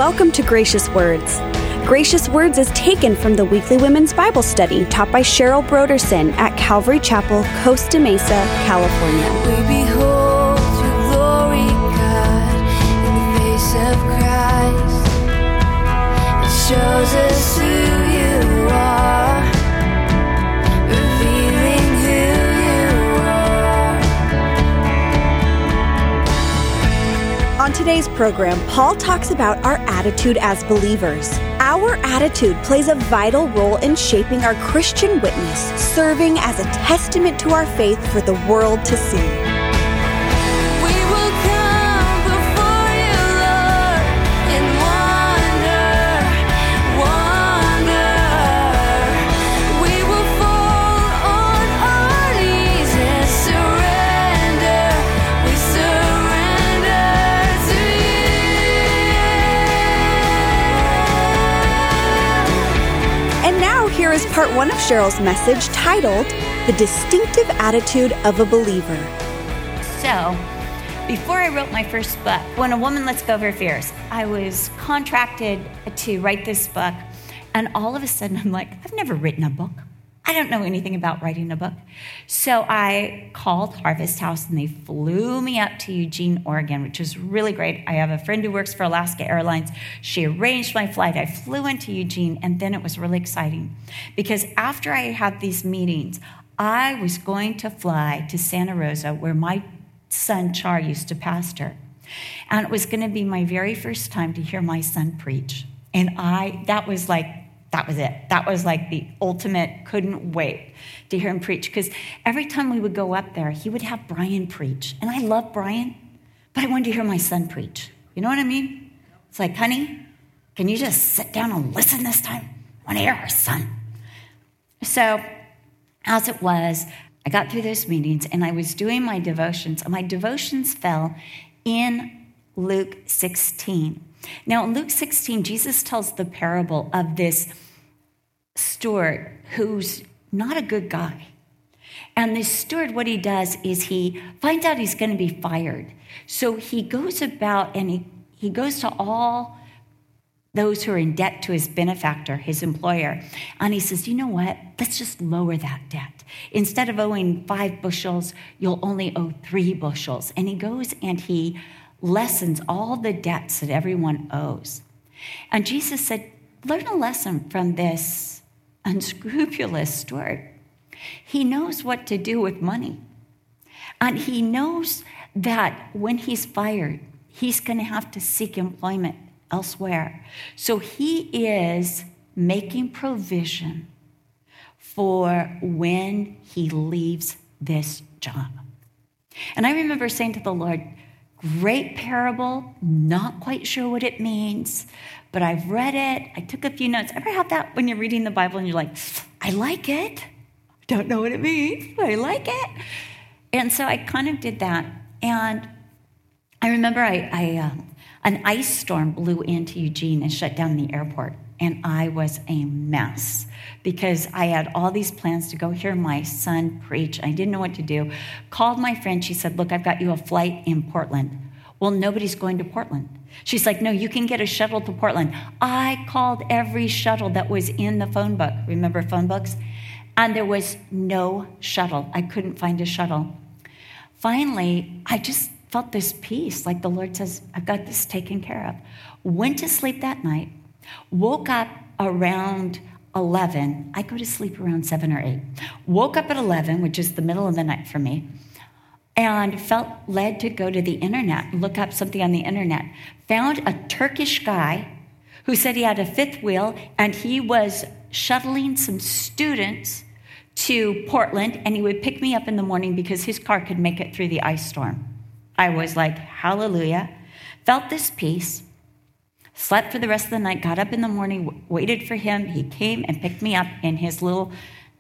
Welcome to Gracious Words. Gracious Words is taken from the weekly women's Bible study taught by Cheryl Broderson at Calvary Chapel, Costa Mesa, California. We behold your glory, God, in the face of Christ. It shows us who you are, revealing who you are. On today's program, Paul talks about our attitude as believers. Our attitude plays a vital role in shaping our Christian witness, serving as a testament to our faith for the world to see. We will come before you, Lord, in wonder. We will fall on our knees and surrender. We surrender to you. And now here is part one of Cheryl's message titled, The Distinctive Attitude of a Believer. So, before I wrote my first book, When a Woman Lets Go of Her Fears, I was contracted to write this book. And all of a sudden, I'm like, I've never written a book. I don't know anything about writing a book. So I called Harvest House, and they flew me up to Eugene, Oregon, which was really great. I have a friend who works for Alaska Airlines. She arranged my flight. I flew into Eugene, and then it was really exciting. Because after I had these meetings, I was going to fly to Santa Rosa, where my son Char used to pastor. And it was going to be my very first time to hear my son preach. And that was it. That was like the ultimate, couldn't wait to hear him preach. Because every time we would go up there, he would have Brian preach. And I love Brian, but I wanted to hear my son preach. You know what I mean? It's like, honey, can you just sit down and listen this time? I want to hear our son. So, as it was, I got through those meetings, and I was doing my devotions. And my devotions fell in Luke 16. Now, in Luke 16, Jesus tells the parable of this steward who's not a good guy. And this steward, what he does is he finds out he's going to be fired. So he goes about and he goes to all those who are in debt to his benefactor, his employer. And he says, you know what? Let's just lower that debt. Instead of owing 5 bushels, you'll only owe 3 bushels. And he goes and he lessens all the debts that everyone owes. And Jesus said, learn a lesson from this unscrupulous steward. He knows what to do with money. And he knows that when he's fired, he's going to have to seek employment elsewhere. So he is making provision for when he leaves this job. And I remember saying to the Lord, great parable, not quite sure what it means, but I've read it. I took a few notes. Ever have that when you're reading the Bible and you're like, I like it. Don't know what it means, but I like it. And so I kind of did that. And I remember an ice storm blew into Eugene and shut down the airport. And I was a mess because I had all these plans to go hear my son preach. I didn't know what to do. Called my friend. She said, look, I've got you a flight in Portland. Well, nobody's going to Portland. She's like, no, you can get a shuttle to Portland. I called every shuttle that was in the phone book. Remember phone books? And there was no shuttle. I couldn't find a shuttle. Finally, I just felt this peace, like the Lord says, I've got this taken care of. Went to sleep that night. Woke up around 11. I go to sleep around 7 or 8. Woke up at 11, which is the middle of the night for me, and felt led to go to the internet, look up something on the internet. Found a Turkish guy who said he had a fifth wheel, and he was shuttling some students to Portland, and he would pick me up in the morning because his car could make it through the ice storm. I was like, hallelujah. Felt this peace. Slept for the rest of the night, got up in the morning, waited for him. He came and picked me up in his little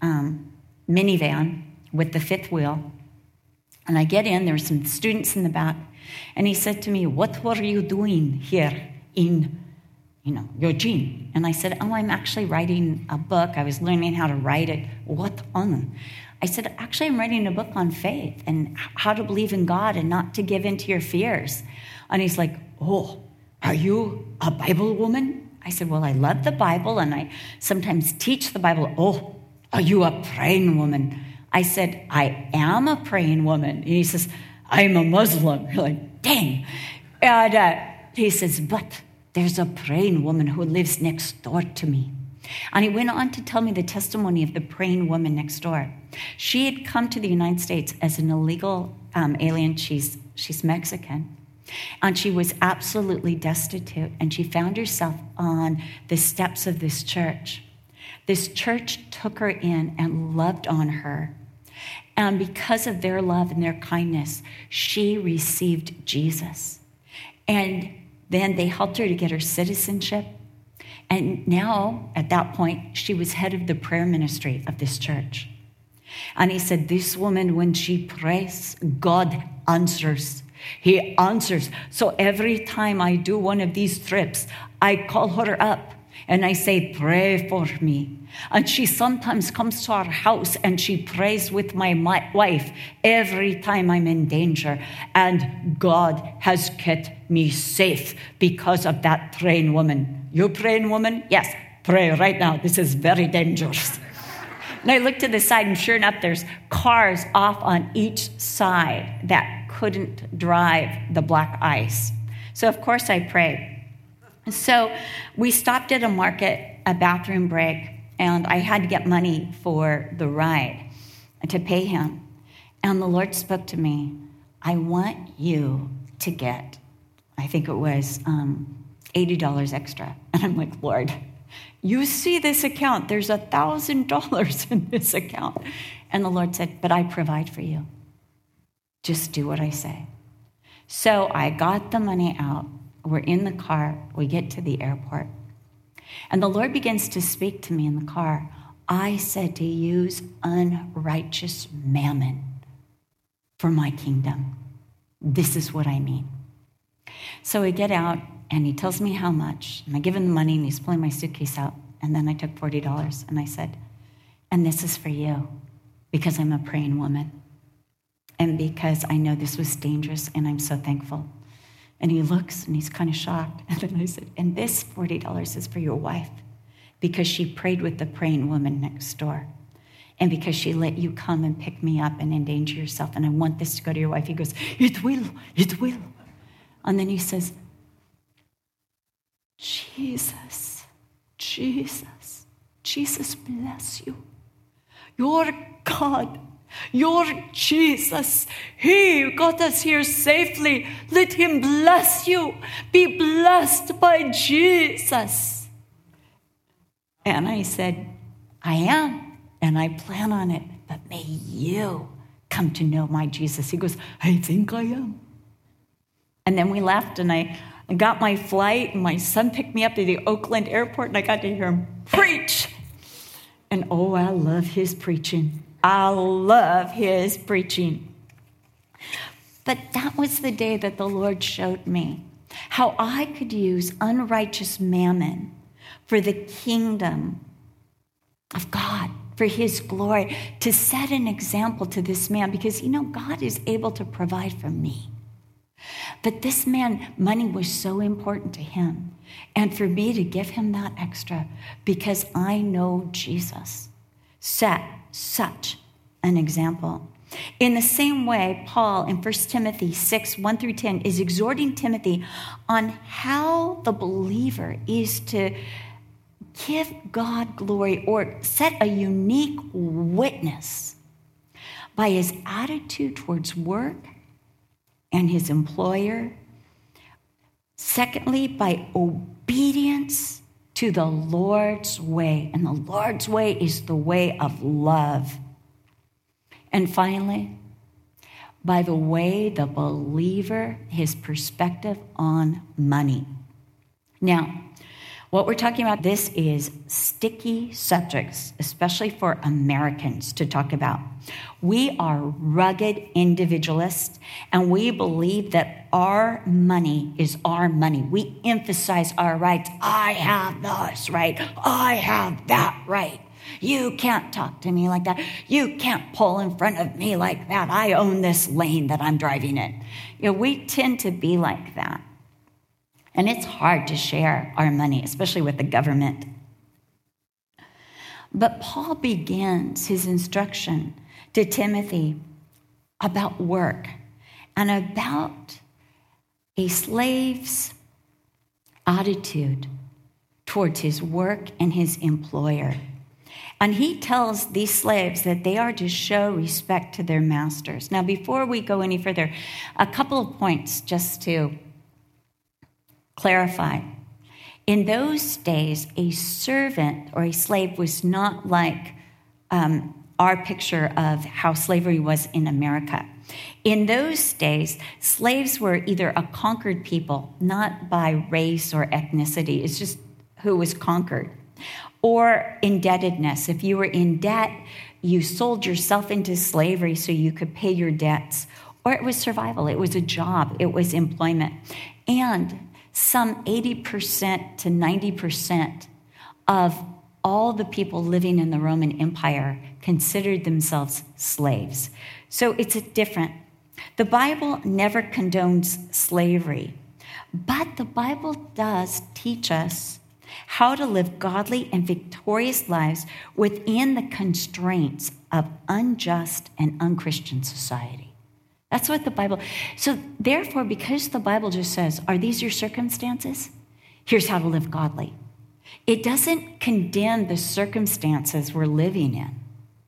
minivan with the fifth wheel. And I get in, there were some students in the back. And he said to me, what were you doing here in, Eugene? And I said, I'm actually writing a book. I was learning how to write it. What on? I said, actually, I'm writing a book on faith and how to believe in God and not to give in to your fears. And he's like, oh, are you a Bible woman? I said, well, I love the Bible and I sometimes teach the Bible. Oh, are you a praying woman? I said, I am a praying woman. And he says, I'm a Muslim. You're like, dang. And he says, but there's a praying woman who lives next door to me. And he went on to tell me the testimony of the praying woman next door. She had come to the United States as an illegal alien. She's Mexican. And she was absolutely destitute. And she found herself on the steps of this church. This church took her in and loved on her. And because of their love and their kindness, she received Jesus. And then they helped her to get her citizenship. And now, at that point, she was head of the prayer ministry of this church. And he said, this woman, when she prays, God answers. He answers. So every time I do one of these trips, I call her up and I say, pray for me. And she sometimes comes to our house and she prays with my wife every time I'm in danger. And God has kept me safe because of that praying woman. You praying woman? Yes, pray right now. This is very dangerous. And I looked to the side and sure enough, there's cars off on each side that couldn't drive the black ice. So of course I prayed. So we stopped at a market, a bathroom break, and I had to get money for the ride to pay him. And the Lord spoke to me, I want you to get, I think it was $80 extra. And I'm like, Lord, you see this account. There's $1,000 in this account. And the Lord said, but I provide for you. Just do what I say. So I got the money out. We're in the car. We get to the airport. And the Lord begins to speak to me in the car. I said to use unrighteous mammon for my kingdom. This is what I mean. So we get out, and he tells me how much. And I give him the money, and he's pulling my suitcase out. And then I took $40, and I said, and this is for you, because I'm a praying woman. And because I know this was dangerous, and I'm so thankful. And he looks, and he's kind of shocked. And then I said, and this $40 is for your wife, because she prayed with the praying woman next door. And because she let you come and pick me up and endanger yourself. And I want this to go to your wife. He goes, it will. And then he says, Jesus bless you. Your God, your Jesus, he got us here safely. Let him bless you. Be blessed by Jesus. And I said, I am, and I plan on it, but may you come to know my Jesus. He goes, I think I am. And then we left, and I got my flight, and my son picked me up to the Oakland airport, and I got to hear him preach. And oh, I love his preaching. I love his preaching. But that was the day that the Lord showed me how I could use unrighteous mammon for the kingdom of God, for his glory, to set an example to this man, because, God is able to provide for me. But this man, money was so important to him. And for me to give him that extra, because I know Jesus, set such an example. In the same way, Paul in 1 Timothy 6, 1 through 10 is exhorting Timothy on how the believer is to give God glory or set a unique witness by his attitude towards work and his employer. Secondly, by obedience to the Lord's way. And the Lord's way is the way of love. And finally, by the way the believer, his perspective on money. Now, what we're talking about, this is sticky subjects, especially for Americans to talk about. We are rugged individualists, and we believe that our money is our money. We emphasize our rights. I have this right. I have that right. You can't talk to me like that. You can't pull in front of me like that. I own this lane that I'm driving in. We tend to be like that. And it's hard to share our money, especially with the government. But Paul begins his instruction to Timothy about work and about a slave's attitude towards his work and his employer. And he tells these slaves that they are to show respect to their masters. Now, before we go any further, a couple of points just to clarify. In those days, a servant or a slave was not like our picture of how slavery was in America. In those days, slaves were either a conquered people, not by race or ethnicity, it's just who was conquered, or indebtedness. If you were in debt, you sold yourself into slavery so you could pay your debts, or it was survival, it was a job, it was employment. And some 80% to 90% of all the people living in the Roman Empire considered themselves slaves. So it's different. The Bible never condones slavery, but the Bible does teach us how to live godly and victorious lives within the constraints of unjust and unchristian society. That's what the Bible... So therefore, because the Bible just says, are these your circumstances? Here's how to live godly. It doesn't condemn the circumstances we're living in.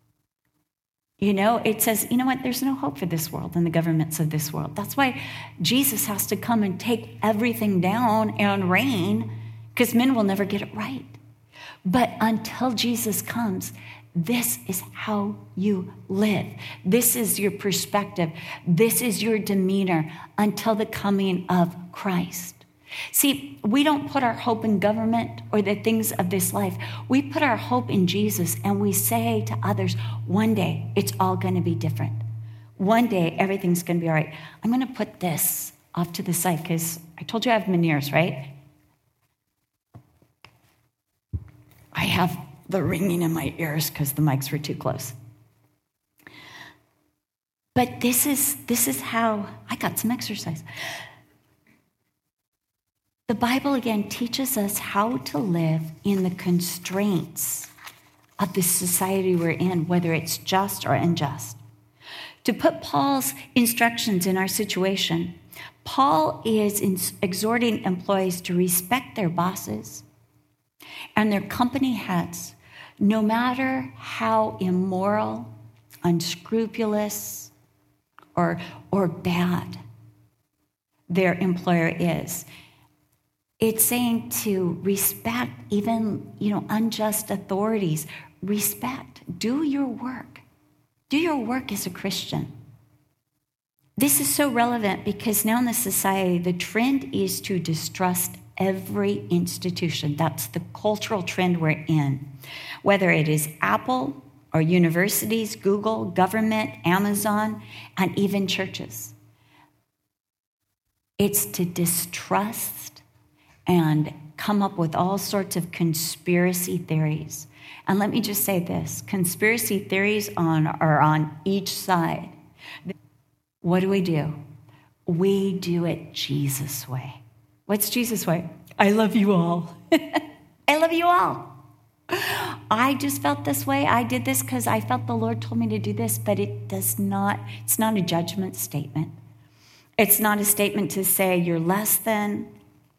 You know, it says, you know what, there's no hope for this world and the governments of this world. That's why Jesus has to come and take everything down and reign, because men will never get it right. But until Jesus comes, this is how you live. This is your perspective. This is your demeanor until the coming of Christ. See, we don't put our hope in government or the things of this life. We put our hope in Jesus, and we say to others, one day it's all going to be different. One day everything's going to be all right. I'm going to put this off to the side because I told you I have Meniere's, right? I have the ringing in my ears because the mics were too close. But this is how I got some exercise. The Bible, again, teaches us how to live in the constraints of the society we're in, whether it's just or unjust. To put Paul's instructions in our situation, Paul is exhorting employees to respect their bosses and their company heads, no matter how immoral, unscrupulous, or bad their employer is. It's saying to respect even, unjust authorities. Respect. Do your work. Do your work as a Christian. This is so relevant because now in the society, the trend is to distrust every institution. That's the cultural trend we're in. Whether it is Apple or universities, Google, government, Amazon, and even churches. It's to distrust and come up with all sorts of conspiracy theories. And let me just say this, conspiracy theories are on each side. What do? We do it Jesus' way. What's Jesus' way? I love you all. I love you all. I just felt this way. I did this because I felt the Lord told me to do this, but it's not a judgment statement. It's not a statement to say you're less than.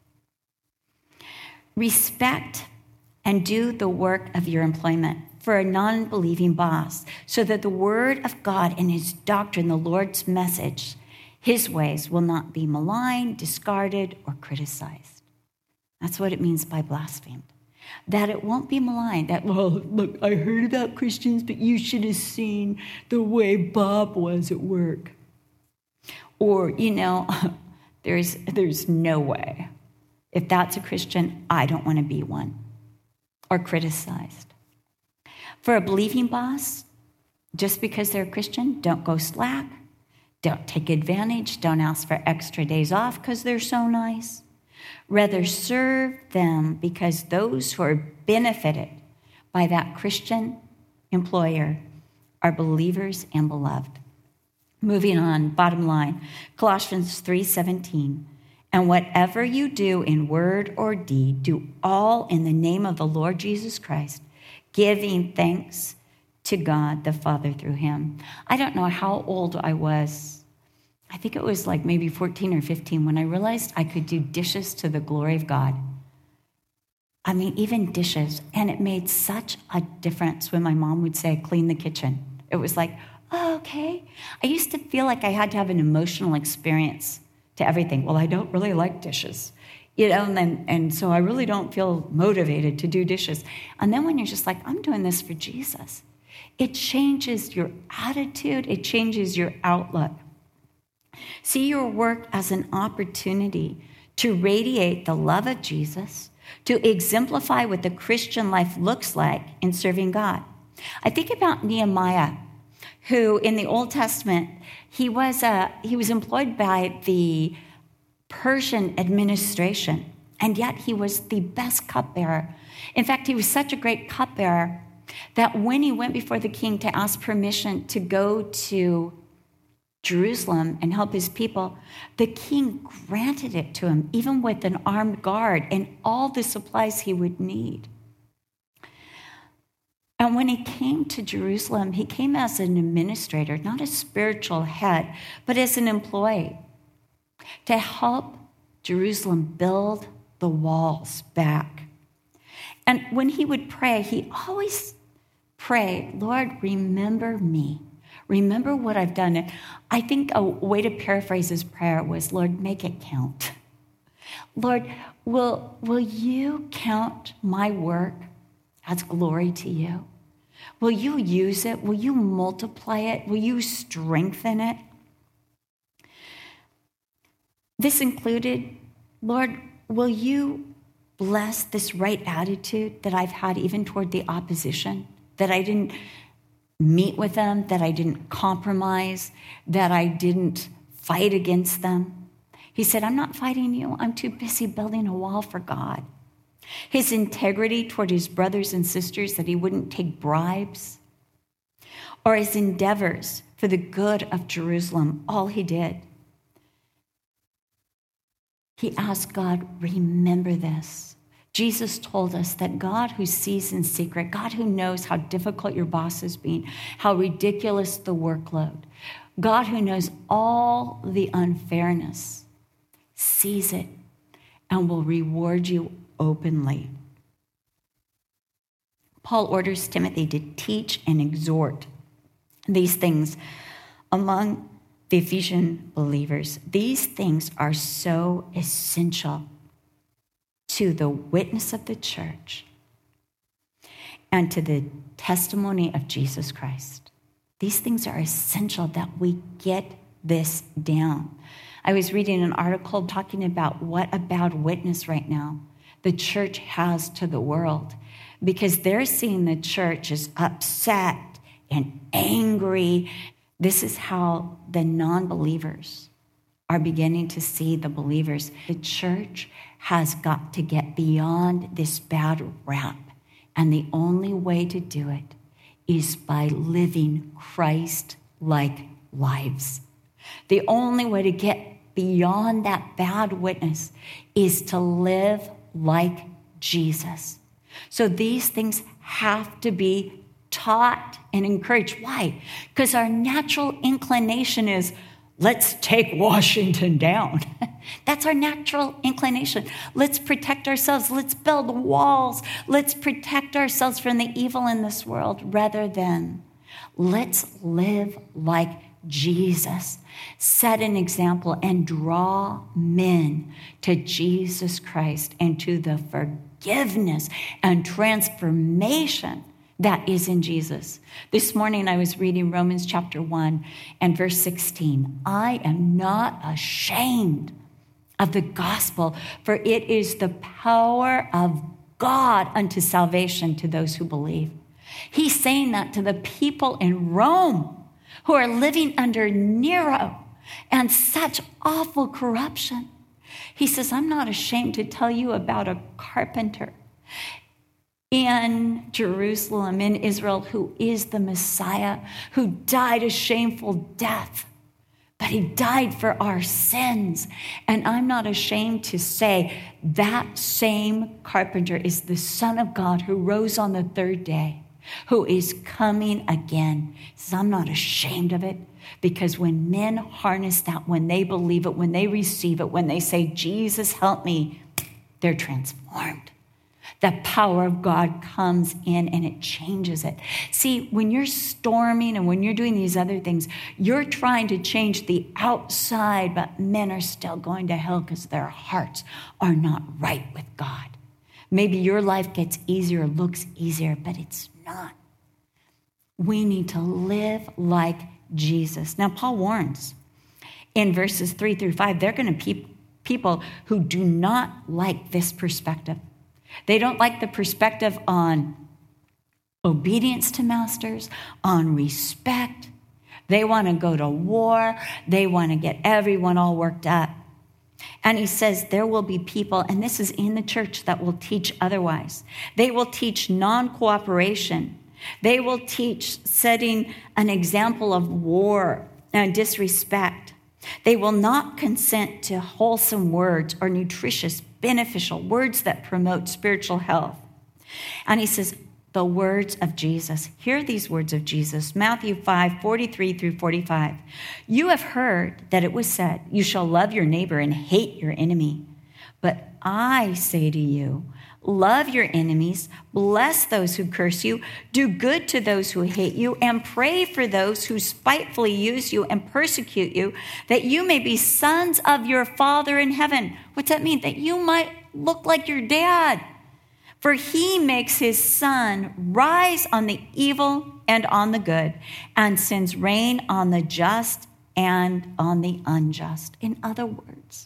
Respect and do the work of your employment for a non-believing boss so that the word of God and his doctrine, the Lord's message, his ways will not be maligned, discarded, or criticized. That's what it means by blasphemed. That it won't be maligned. That, well, look, I heard about Christians, but you should have seen the way Bob was at work. Or, there's no way. If that's a Christian, I don't want to be one. Or criticized. For a believing boss, just because they're a Christian, don't go slack. Don't take advantage. Don't ask for extra days off because they're so nice. Rather, serve them because those who are benefited by that Christian employer are believers and beloved. Moving on, bottom line, Colossians 3:17. And whatever you do in word or deed, do all in the name of the Lord Jesus Christ, giving thanks to God the Father through him. I don't know how old I was. I think it was like maybe 14 or 15 when I realized I could do dishes to the glory of God. I mean, even dishes. And it made such a difference when my mom would say, clean the kitchen. It was like, oh, okay. I used to feel like I had to have an emotional experience to everything. Well, I don't really like dishes, and so I really don't feel motivated to do dishes. And then when you're just like, I'm doing this for Jesus, it changes your attitude. It changes your outlook. See your work as an opportunity to radiate the love of Jesus, to exemplify what the Christian life looks like in serving God. I think about Nehemiah, who in the Old Testament, he was employed by the Persian administration, and yet he was the best cupbearer. In fact, he was such a great cupbearer that when he went before the king to ask permission to go to Jerusalem and help his people, the king granted it to him, even with an armed guard and all the supplies he would need. And when he came to Jerusalem, he came as an administrator, not a spiritual head, but as an employee to help Jerusalem build the walls back. And when he would pray, he always prayed, Lord, remember me. Remember what I've done. And I think a way to paraphrase his prayer was, Lord, make it count. Lord, will you count my work as glory to you? Will you use it? Will you multiply it? Will you strengthen it? This included, Lord, will you bless this right attitude that I've had even toward the opposition, that I didn't meet with them, that I didn't compromise, that I didn't fight against them? He said, I'm not fighting you. I'm too busy building a wall for God. His integrity toward his brothers and sisters, that he wouldn't take bribes, or his endeavors for the good of Jerusalem, all he did. He asked God, remember this. Jesus told us that God who sees in secret, God who knows how difficult your boss is being, how ridiculous the workload, God who knows all the unfairness, sees it and will reward you openly. Paul orders Timothy to teach and exhort these things among the Ephesian believers. These things are so essential to the witness of the church and to the testimony of Jesus Christ. These things are essential that we get this down. I was reading an article talking about what a bad witness right now the church has to the world, because they're seeing the church as upset and angry. This is how the non-believers are beginning to see the believers. The church has got to get beyond this bad rap, and the only way to do it is by living Christ-like lives. The only way to get beyond that bad witness is to live like Jesus. So these things have to be taught and encouraged. Why? Because our natural inclination is, let's take Washington down. That's our natural inclination. Let's protect ourselves. Let's build walls. Let's protect ourselves from the evil in this world, rather than let's live like Jesus, set an example and draw men to Jesus Christ and to the forgiveness and transformation that is in Jesus. This morning I was reading Romans chapter 1 and verse 16. I am not ashamed of the gospel, for it is the power of God unto salvation to those who believe. He's saying that to the people in Rome who are living under Nero and such awful corruption. He says, I'm not ashamed to tell you about a carpenter in Jerusalem, in Israel, who is the Messiah, who died a shameful death, but he died for our sins. And I'm not ashamed to say that same carpenter is the Son of God who rose on the third day, who is coming again. He says, I'm not ashamed of it, because when men harness that, when they believe it, when they receive it, when they say, Jesus, help me, they're transformed. The power of God comes in and it changes it. See, when you're storming and when you're doing these other things, you're trying to change the outside, but men are still going to hell because their hearts are not right with God. Maybe your life gets easier, looks easier, but it's not. We need to live like Jesus. Now, Paul warns in verses 3-5, they're going to be people who do not like this perspective. They don't like the perspective on obedience to masters, on respect. They want to go to war. They want to get everyone all worked up. And he says there will be people, and this is in the church, that will teach otherwise. They will teach non-cooperation. They will teach setting an example of war and disrespect. They will not consent to wholesome words or nutritious, beneficial words that promote spiritual health. And he says, the words of Jesus. Hear these words of Jesus. Matthew 5:43-45. You have heard that it was said, you shall love your neighbor and hate your enemy. But I say to you, love your enemies, bless those who curse you, do good to those who hate you, and pray for those who spitefully use you and persecute you, that you may be sons of your Father in heaven. What's that mean? That you might look like your dad. For he makes his sun rise on the evil and on the good, and sends rain on the just and on the unjust. In other words,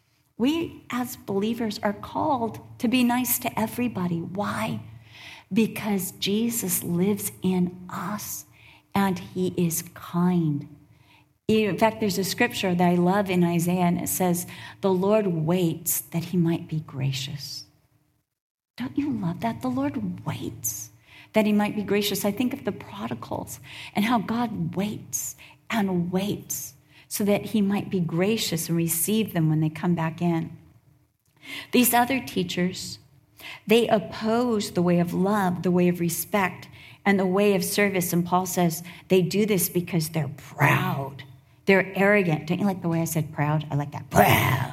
we as believers are called to be nice to everybody. Why? Because Jesus lives in us and he is kind. In fact, there's a scripture that I love in Isaiah, and it says, the Lord waits that he might be gracious. Don't you love that? The Lord waits that he might be gracious. I think of the prodigals and how God waits and waits so that he might be gracious and receive them when they come back in. These other teachers, they oppose the way of love, the way of respect, and the way of service. And Paul says they do this because they're proud. They're arrogant. Don't you like the way I said proud? I like that. Proud.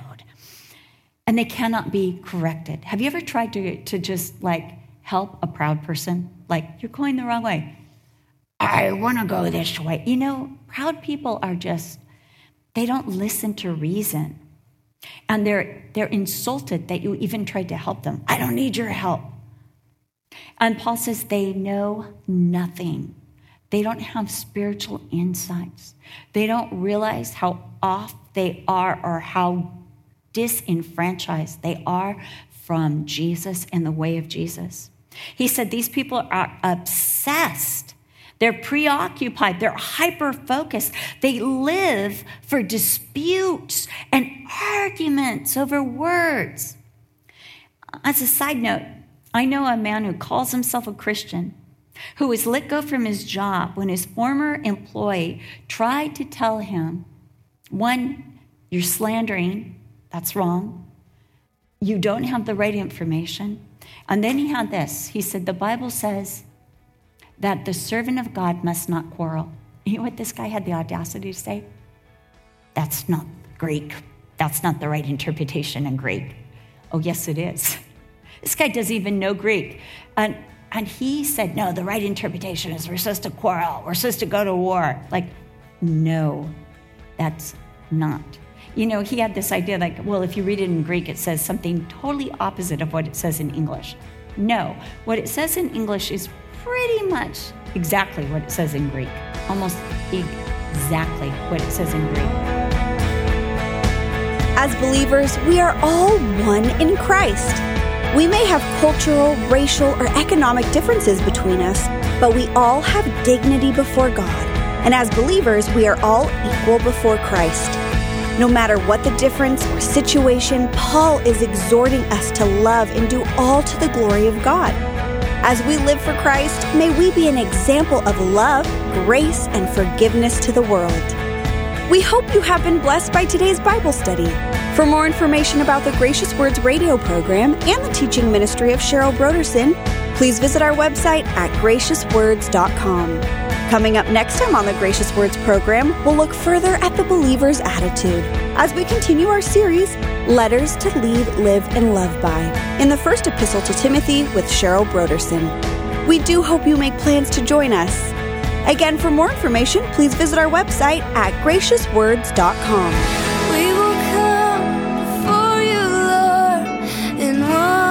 And they cannot be corrected. Have you ever tried to just help a proud person? You're going the wrong way. I want to go this way. You know, proud people are they don't listen to reason. And they're insulted that you even tried to help them. I don't need your help. And Paul says they know nothing. They don't have spiritual insights. They don't realize how off they are or how disenfranchised they are from Jesus and the way of Jesus. He said these people are obsessed. They're preoccupied. They're hyper-focused. They live for disputes and arguments over words. As a side note, I know a man who calls himself a Christian who was let go from his job when his former employee tried to tell him, one, you're slandering. That's wrong. You don't have the right information. And then he had this. He said, the Bible says that the servant of God must not quarrel. You know what this guy had the audacity to say? That's not Greek. That's not the right interpretation in Greek. Oh, yes, it is. This guy doesn't even know Greek. And he said, no, the right interpretation is we're supposed to quarrel. We're supposed to go to war. No, that's not. You know, he had this idea if you read it in Greek, it says something totally opposite of what it says in English. No, what it says in English is pretty much exactly what it says in Greek. Almost exactly what it says in Greek. As believers, we are all one in Christ. We may have cultural, racial, or economic differences between us, but we all have dignity before God. And as believers, we are all equal before Christ. No matter what the difference or situation, Paul is exhorting us to love and do all to the glory of God. As we live for Christ, may we be an example of love, grace, and forgiveness to the world. We hope you have been blessed by today's Bible study. For more information about the Gracious Words radio program and the teaching ministry of Cheryl Broderson, please visit our website at graciouswords.com. Coming up next time on the Gracious Words program, we'll look further at the believer's attitude as we continue our series, Letters to Lead, Live, and Love By, in the first epistle to Timothy with Cheryl Broderson. We do hope you make plans to join us. Again, for more information, please visit our website at graciouswords.com. We will come before you, Lord, in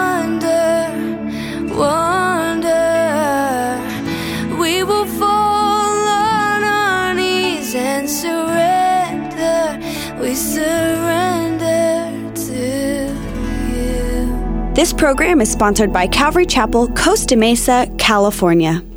wonder. We will fall on our knees and surrender. We surrender to you. This program is sponsored by Calvary Chapel, Costa Mesa, California.